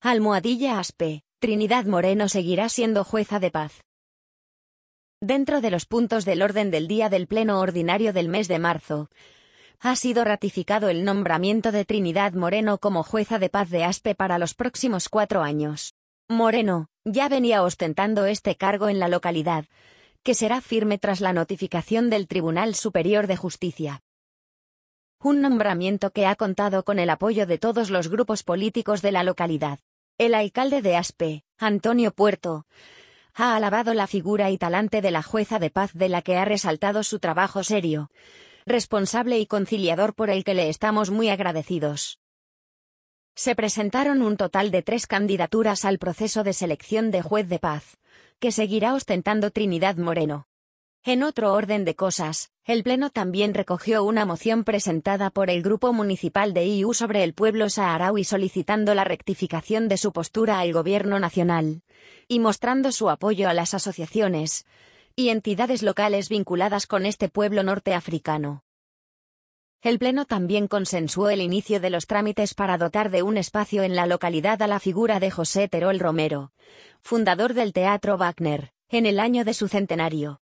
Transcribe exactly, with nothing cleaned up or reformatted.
Almohadilla Aspe, Trinidad Moreno seguirá siendo jueza de paz. Dentro de los puntos del orden del día del Pleno Ordinario del mes de marzo, ha sido ratificado el nombramiento de Trinidad Moreno como jueza de paz de Aspe para los próximos cuatro años. Moreno ya venía ostentando este cargo en la localidad, que será firme tras la notificación del Tribunal Superior de Justicia. Un nombramiento que ha contado con el apoyo de todos los grupos políticos de la localidad. El alcalde de Aspe, Antonio Puerto, ha alabado la figura y talante de la jueza de paz, de la que ha resaltado su trabajo serio, responsable y conciliador, por el que le estamos muy agradecidos. Se presentaron un total de tres candidaturas al proceso de selección de juez de paz, que seguirá ostentando Trinidad Moreno. En otro orden de cosas, el Pleno también recogió una moción presentada por el Grupo Municipal de I U sobre el pueblo saharaui, solicitando la rectificación de su postura al Gobierno nacional, y mostrando su apoyo a las asociaciones y entidades locales vinculadas con este pueblo norteafricano. El Pleno también consensuó el inicio de los trámites para dotar de un espacio en la localidad a la figura de José Terol Romero, fundador del Teatro Wagner, en el año de su centenario.